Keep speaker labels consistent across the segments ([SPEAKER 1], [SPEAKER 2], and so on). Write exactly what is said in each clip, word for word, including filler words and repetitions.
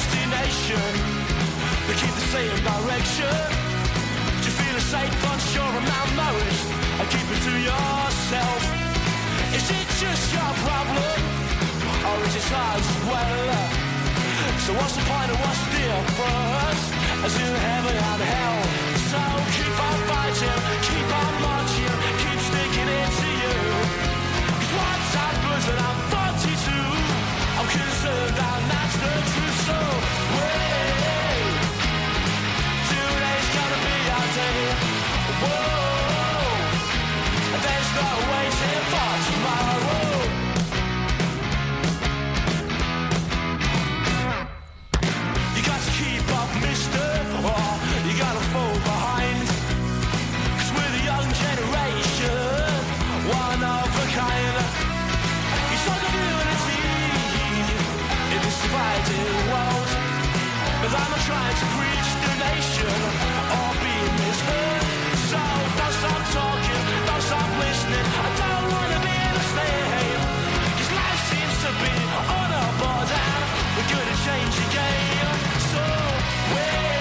[SPEAKER 1] destination. They keep the same direction. Do you feel safe, unsure and malnourished? I keep it to yourself. Is it just your problem? Or is it ours as well? So what's the point and what's the difference? As in heaven and hell. So keep on fighting, keep on marching, keep sticking it to you. Cause once I'm buzzing, I'm forty-two. I'm concerned and that's the truth. So wait, today's gonna be our day. Whoa, there's no waiting for tomorrow. You gotta fall behind. Cause we're the young generation, one of a kind. It's like a unity in this divided world. But I'm not trying to preach the nation or be misheard. So don't stop talking, don't stop listening. I don't wanna be the same. Cause life seems to be on a border. We're gonna change the game. So wait,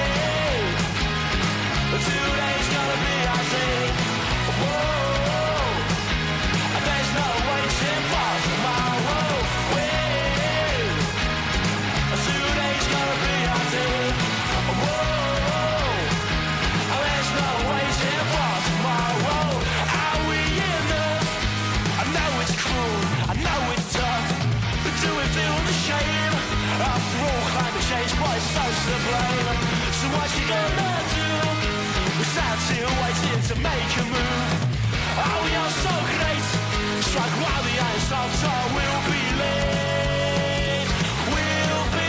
[SPEAKER 1] today's gonna be our day. Whoa, there's no waiting for tomorrow. Wait, today's gonna be our day. Whoa, there's no waiting for tomorrow. Are we enough? I know it's cruel, I know it's tough, but do we feel the shame? After all, climate change, boy, it's so to blame. So what you gonna do? We stand still waiting to make a move. Oh, you're so great. Strike while the iron's hot, or we'll be late. We'll be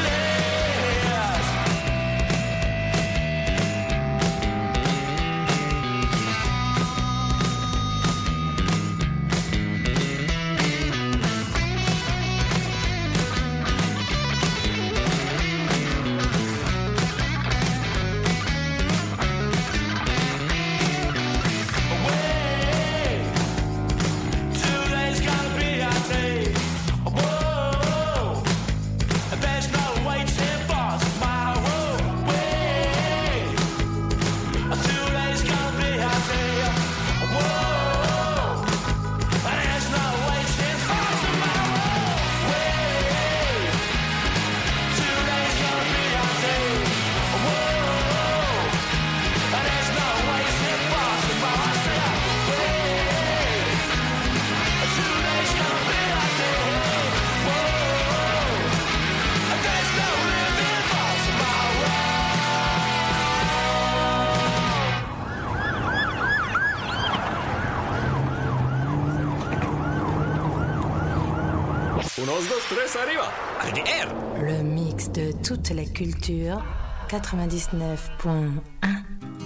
[SPEAKER 2] Le mix de toute la culture, quatre-vingt-dix-neuf point un.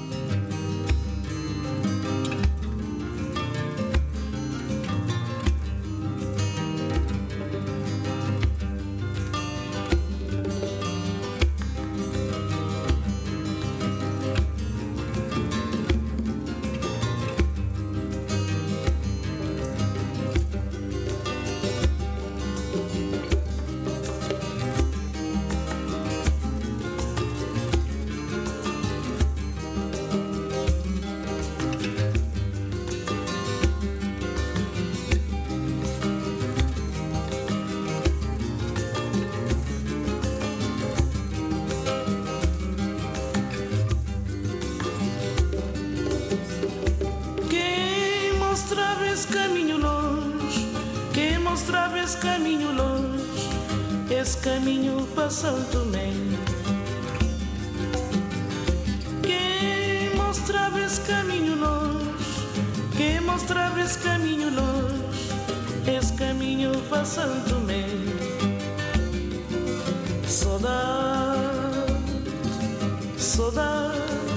[SPEAKER 3] esse caminho longe, esse caminho para São Tomé. Quem mostrava esse caminho longe, quem mostrava esse caminho longe, esse caminho para São Tomé. Saudade, saudade,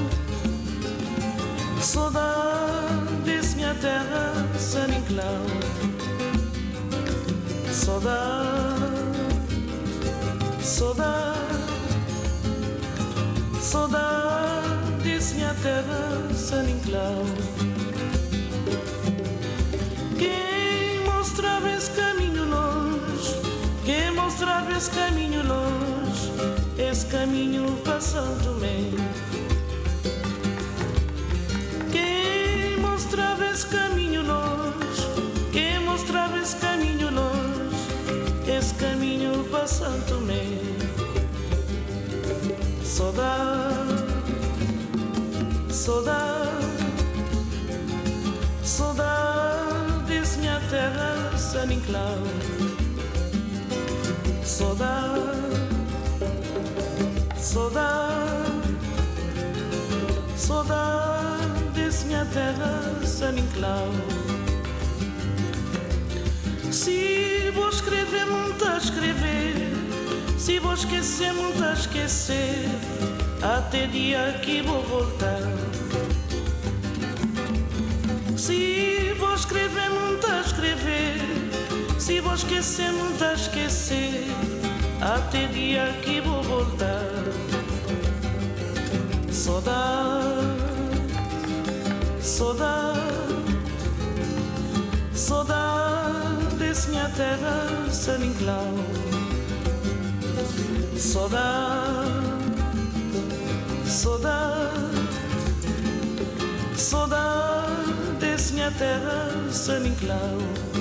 [SPEAKER 3] saudade desse minha terra, São Nicolau. Saudade, saudade, saudade desse minha terra, São Nicolau. Quem mostrava esse caminho longe, quem mostrava esse caminho longe, esse caminho para São Tomé. Quem mostrava esse caminho longe, quem mostrava esse caminho longe, esse caminho para São Tomé. Saudade, saudade, saudade desse minha terra, San Inclau. Saudade, saudade, saudade desse minha terra, San Inclau. Se vou escrever, muito a escrever, se vou esquecer, muito a esquecer, até dia que vou voltar. Se vou escrever, muito a escrever, se vou esquecer, muito a esquecer, até dia que vou voltar. Saudade, saudade, saudade desse minha terra, San Inclau. Saudade, saudade, saudade desse minha terra, San Inclau.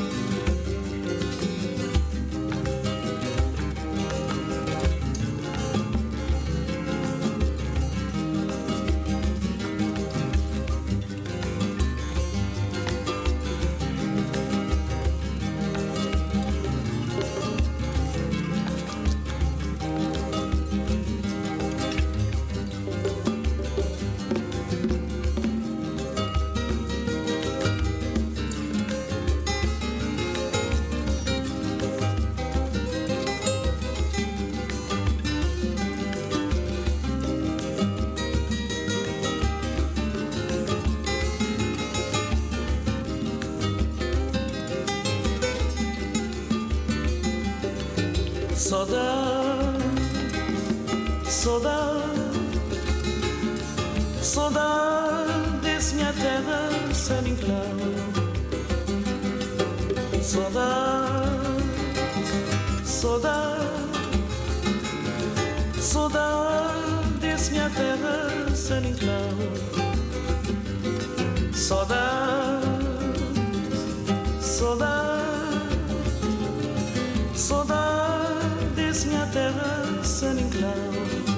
[SPEAKER 3] Saudade, saudade, saudade desse minha terra, San Inclau. Saudade, saudade, saudade desse minha terra, San Inclau. Saudade, saudade, saudade desse minha terra, San Inclau.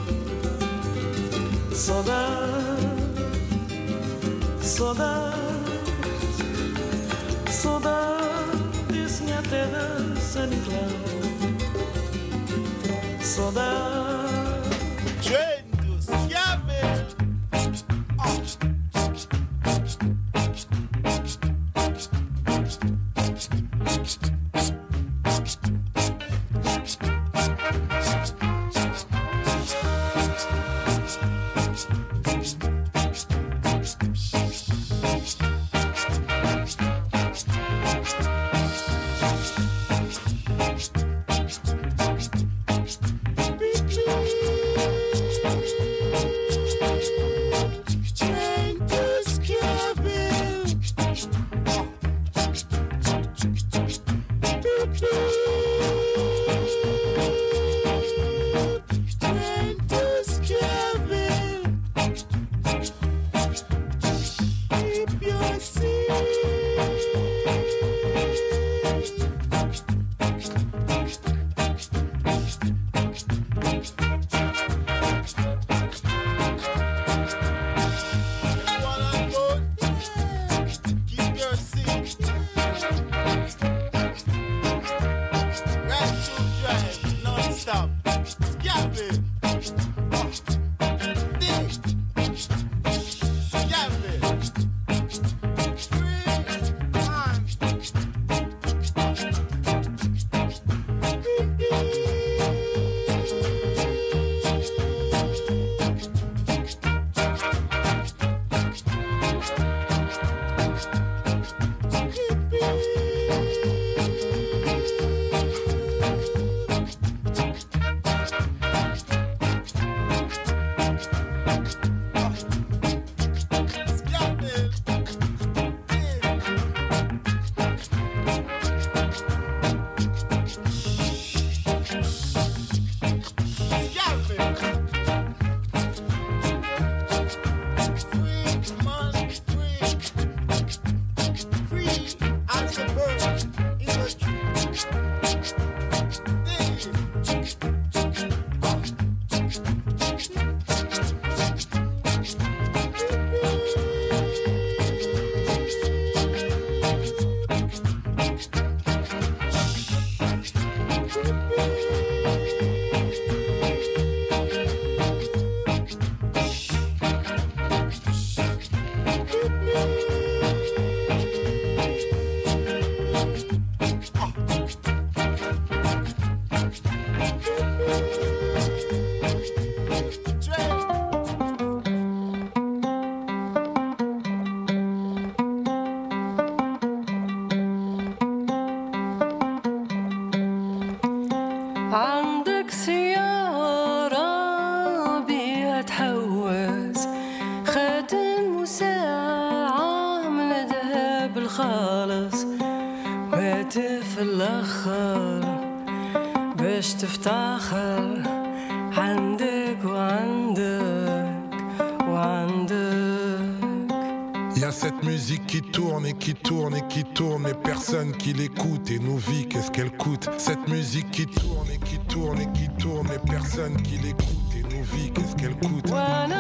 [SPEAKER 3] Saudade, saudade, saudade desse minha terra, San Inclau. Saudade.
[SPEAKER 4] Trendos, Gabriel.
[SPEAKER 5] عندك سيارة بيها تحوز خاتم وساعة من ذهب الخالص وهاتف الأخر باش تفتخر عندك وعندك وعندك.
[SPEAKER 6] Il y a cette musique qui tourne et qui tourne et qui tourne, mais personne qui l'écoute. Et nos vies, qu'est-ce qu'elle coûte? Cette musique qui tourne et qui tourne et qui tourne, mais personne qui l'écoute. Et nos vies, qu'est-ce qu'elle coûte?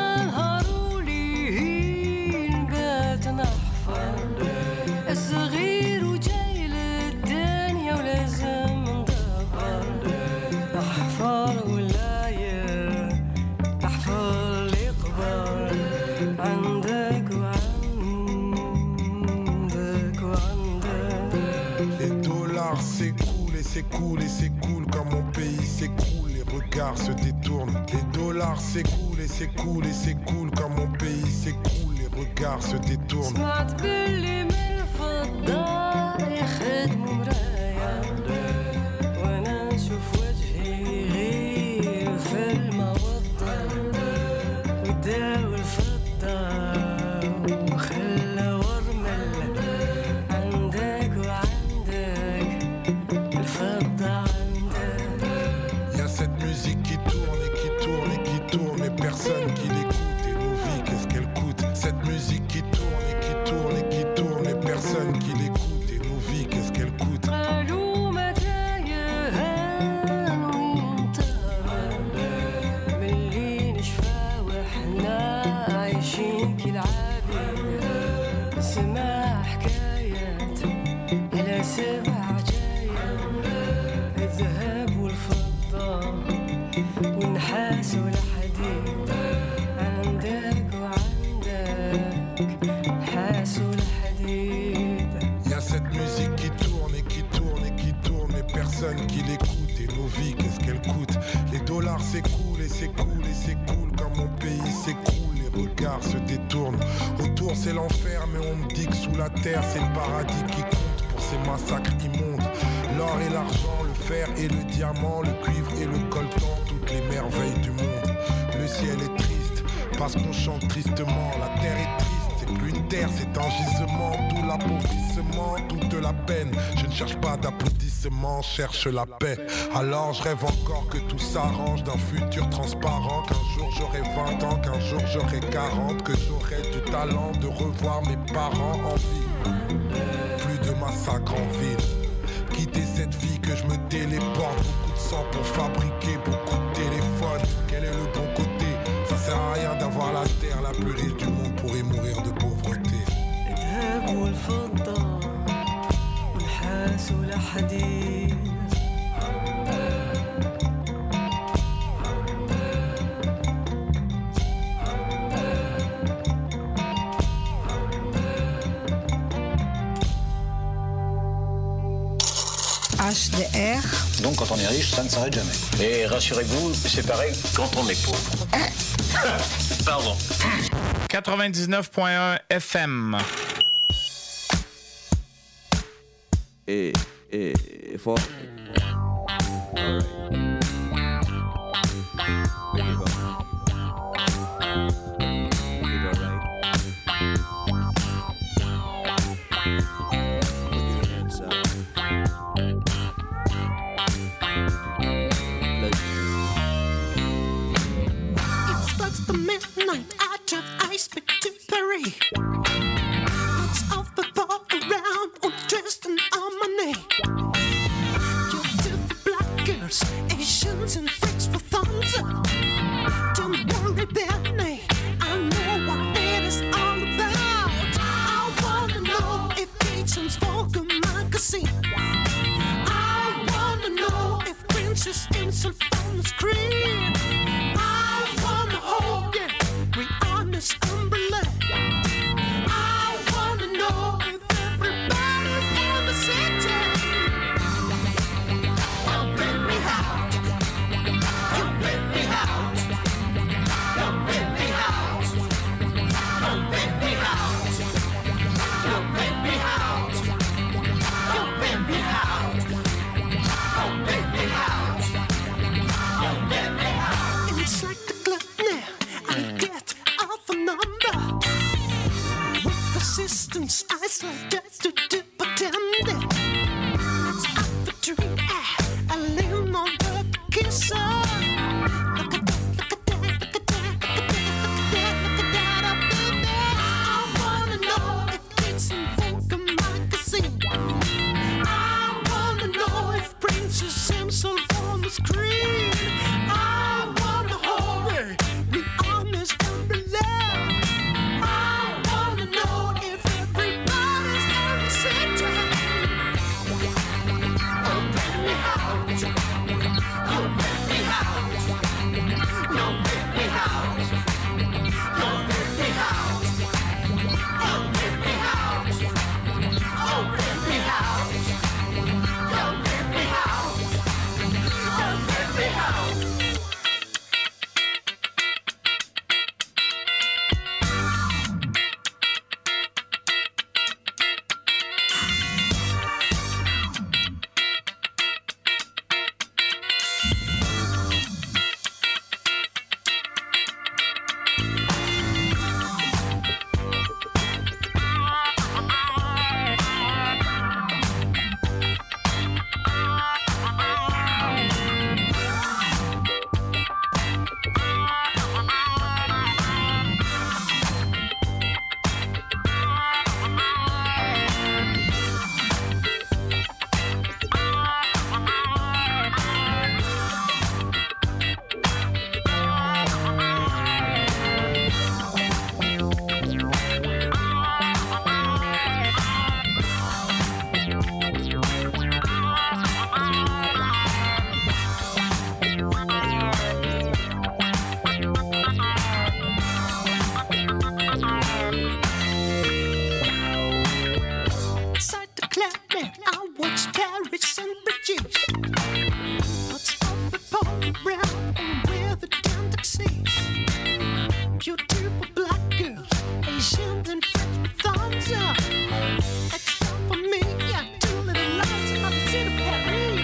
[SPEAKER 6] S'écoule et s'écoule quand mon pays s'écroule, les regards se détournent. Les dollars s'écoulent et s'écoulent et s'écoulent quand mon pays s'écroule, les regards se détournent. Personne qui l'écoute et nos vies, qu'est-ce qu'elle coûte? Cette musique qui tourne et qui tourne et qui tourne, et personne qui l'écoute et nos vies, qu'est-ce qu'elle coûte? Qui l'écoute et nos vies, qu'est-ce qu'elle coûte? Les dollars s'écoulent et s'écoulent et s'écoulent quand mon pays s'écroule, les regards se détournent. Autour c'est l'enfer, mais on me dit que sous la terre c'est le paradis qui compte pour ces massacres immondes. L'or et l'argent, le fer et le diamant, le cuivre et le coltan, toutes les merveilles du monde. Le ciel est triste parce qu'on chante tristement, la terre est triste. Plus une terre, c'est un gisement, tout l'appauvrissement, toute la peine. Je ne cherche pas d'applaudissements, cherche la paix. Alors je rêve encore que tout s'arrange, d'un futur transparent, qu'un jour j'aurai vingt ans, qu'un jour j'aurai quarante, que j'aurai du talent de revoir mes parents en vie. Plus de massacres en ville, quitter cette vie que je me téléporte. Beaucoup de sang pour fabriquer beaucoup de téléphones. Quel est le bon côté? Ça sert à rien d'avoir la terre la plus riche du monde pour y mourir de pauvreté.
[SPEAKER 5] الذهب والفضة والحاس والحديد
[SPEAKER 7] H D R.
[SPEAKER 8] Donc quand on est riche, ça ne s'arrête jamais. Et rassurez-vous, c'est pareil quand on est pauvre. Pardon.
[SPEAKER 9] quatre-vingt-dix-neuf point un F M.
[SPEAKER 10] Et, et, et fort. All right. There you go. Make it all right. Put your hands up.
[SPEAKER 11] It's past the midnight. I turn I speak to Paris. Lots of people around, all dressed in harmony. You filthy black girls, Asians and freaks for thunder. Don't worry about me, I know what it is all about. I wanna know if Asians Vogue magazine. I wanna know if Princess Insel on the screen. I wanna hold it, Rihanna's umbrella. I wanna know if everybody's in the city. You bring me out. You bring me out. You bring me out. You bring me out. You bring me out. You bring me out. You bring me out. around and wear the damn tuxes. Beautiful black girls, Asian and French with thumbs up. It's time for me, yeah, two little lights on the city of Paris.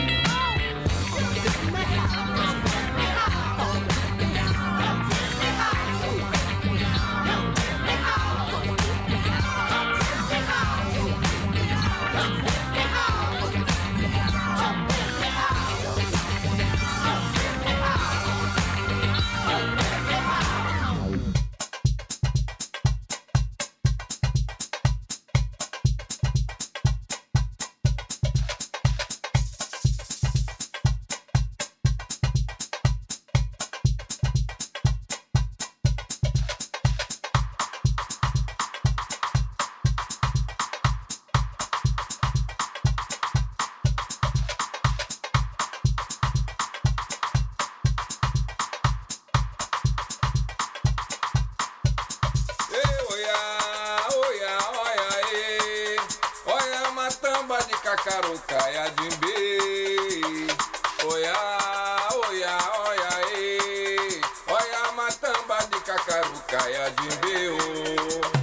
[SPEAKER 7] Carucaia Jimbe, oia, oia, oia, e, oia matamba de cacarucaia Jimbe, oh.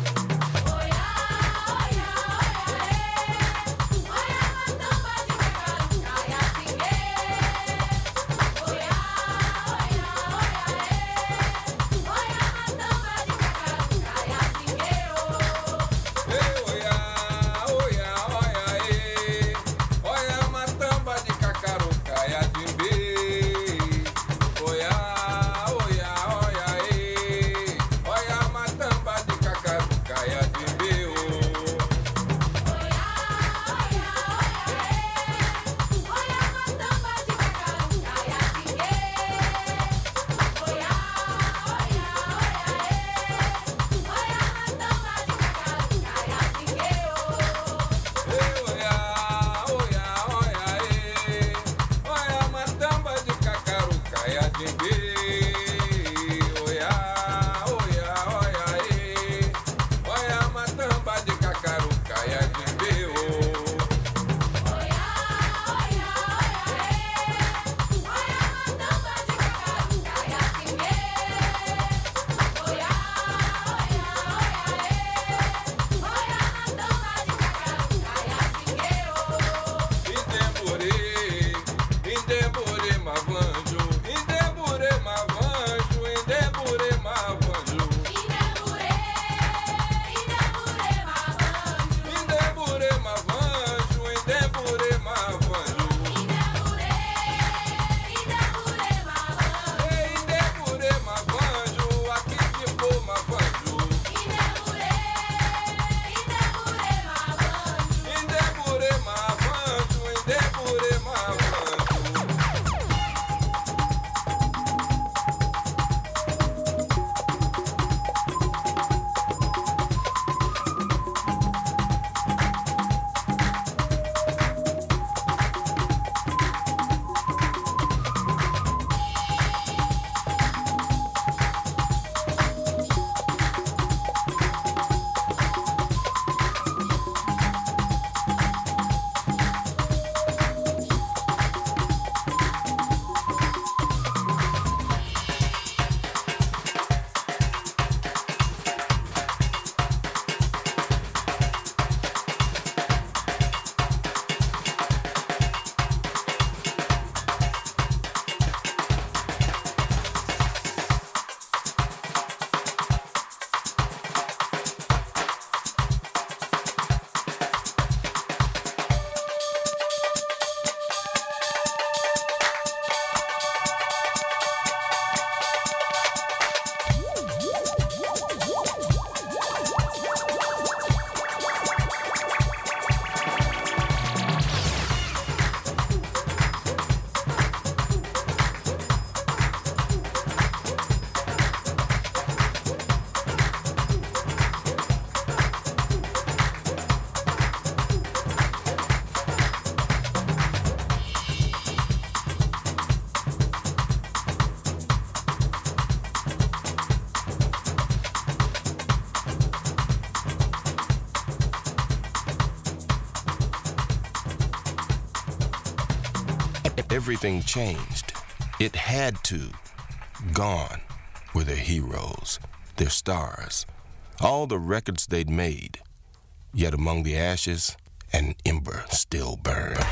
[SPEAKER 12] Everything changed It had to. Gone were their heroes, their stars, all the records they'd made. Yet among the ashes, an ember still burned.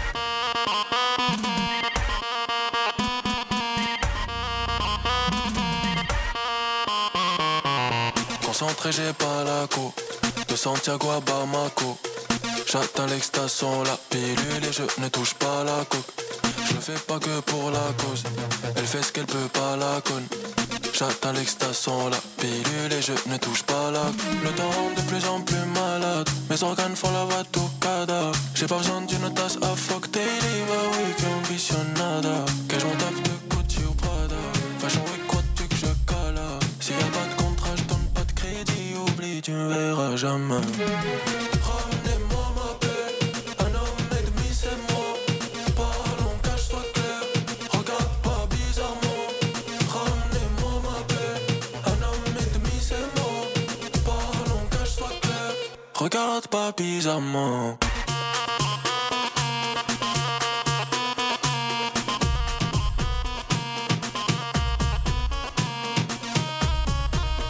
[SPEAKER 13] Concentré, j'ai pas la co. De Santiago à Bamako. J'atteins l'extaston, la pilule et je ne touche pas la coke. Je le fais pas que pour la cause. Elle fait ce qu'elle peut, pas la conne. J'atteins l'extaston, la pilule et je ne touche pas la. Le temps rend de plus en plus malade. Mes organes font la batucada. J'ai pas besoin d'une tasse à floc daily. Bah oui, que ambitionnada. Que je m'en tape de Gucci ou Prada. Fashion week, quoi tu que je cala. S'il y a pas de contrat, je donne pas de crédit. Oublie, tu me verras jamais. Ramenez-moi ma paix. Un homme et demi, c'est moi. Parlons, cache-toi clair. Regarde pas bizarrement. Ramenez-moi ma paix. Un homme et demi, c'est moi. Parlons, cache-toi clair. Regarde pas bizarrement.